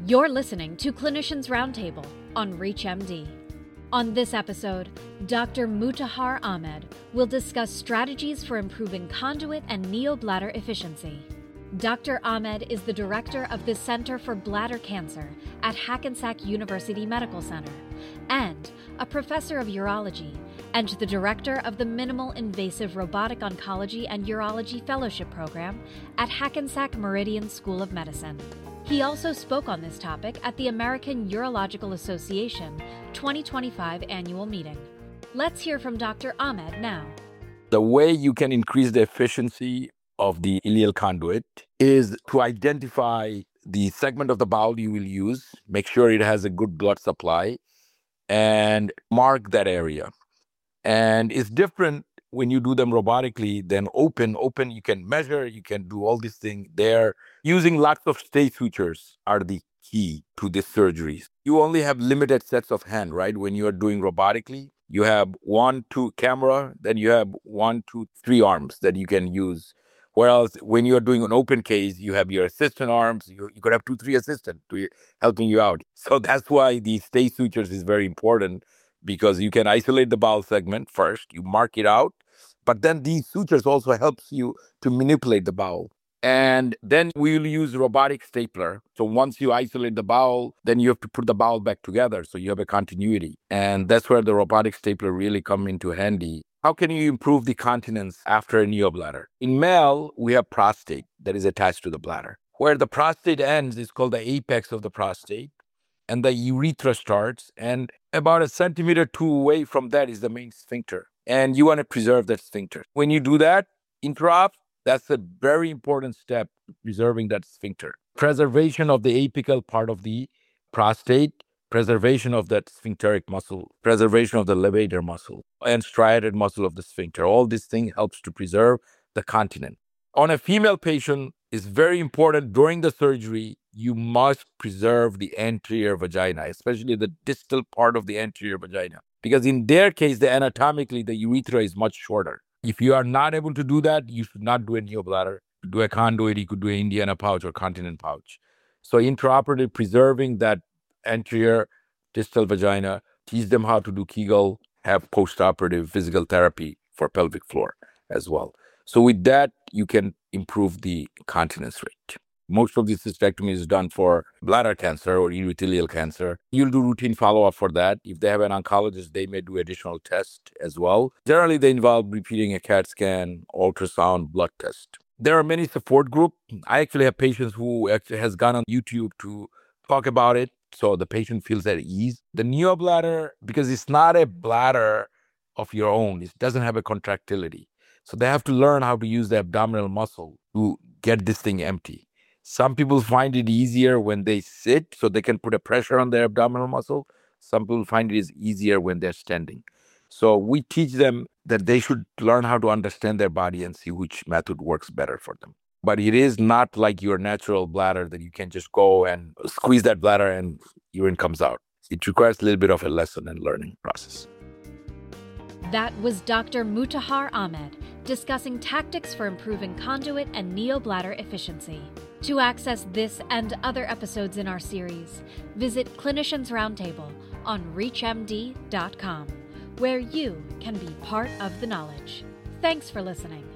You're listening to Clinicians Roundtable on ReachMD. On this episode, Dr. Mutahar Ahmed will discuss strategies for improving conduit and neobladder efficiency. Dr. Ahmed is the director of the Center for Bladder Cancer at Hackensack University Medical Center and a professor of urology and the director of the Minimal Invasive Robotic Oncology and Urology Fellowship Program at Hackensack Meridian School of Medicine. He also spoke on this topic at the American Urological Association 2025 annual meeting. Let's hear from Dr. Ahmed now. The way you can increase the efficiency of the ileal conduit is to identify the segment of the bowel you will use, make sure it has a good blood supply, and mark that area. And it's different when you do them robotically than open. Open, you can measure, you can do all these things there. Using lots of stay sutures are the key to these surgeries. You only have limited sets of hand, right? When you are doing robotically, you have 1, 2 camera, then you have 1, 2, 3 arms that you can use. Whereas when you're doing an open case, you have your assistant arms, you could have 2, 3 assistants helping you out. So that's why the stay sutures is very important, because you can isolate the bowel segment first, you mark it out, but then these sutures also helps you to manipulate the bowel. And then we'll use robotic stapler. So once you isolate the bowel, then you have to put the bowel back together, so you have a continuity. And that's where the robotic stapler really come into handy. How can you improve the continence after a neobladder? In male, we have prostate that is attached to the bladder. Where the prostate ends is called the apex of the prostate, and the urethra starts, and about 1 centimeter or 2 away from that is the main sphincter. And you want to preserve that sphincter. When you do that, intraop, that's a very important step to preserving that sphincter. Preservation of the apical part of the prostate, preservation of that sphincteric muscle, preservation of the levator muscle, and striated muscle of the sphincter. All these things helps to preserve the continent. On a female patient, it's very important during the surgery, you must preserve the anterior vagina, especially the distal part of the anterior vagina. Because in their case, anatomically, the urethra is much shorter. If you are not able to do that, you should not do a neobladder. Do a conduit, you could do an Indiana pouch or continent pouch. So intraoperatively preserving that anterior distal vagina, teach them how to do Kegel, have postoperative physical therapy for pelvic floor as well. So with that, you can improve the continence rate. Most of the cystectomy is done for bladder cancer or urothelial cancer. You'll do routine follow-up for that. If they have an oncologist, they may do additional tests as well. Generally, they involve repeating a CAT scan, ultrasound, blood test. There are many support groups. I actually have patients who actually has gone on YouTube to talk about it, so the patient feels at ease. The neobladder, because it's not a bladder of your own, it doesn't have a contractility. So they have to learn how to use the abdominal muscle to get this thing empty. Some people find it easier when they sit, so they can put a pressure on their abdominal muscle. Some people find it is easier when they're standing. So we teach them that they should learn how to understand their body and see which method works better for them. But it is not like your natural bladder that you can just go and squeeze that bladder and urine comes out. It requires a little bit of a lesson and learning process. That was Dr. Mutahar Ahmed discussing tactics for improving conduit and neobladder efficiency. To access this and other episodes in our series, visit Clinicians Roundtable on ReachMD.com, where you can be part of the knowledge. Thanks for listening.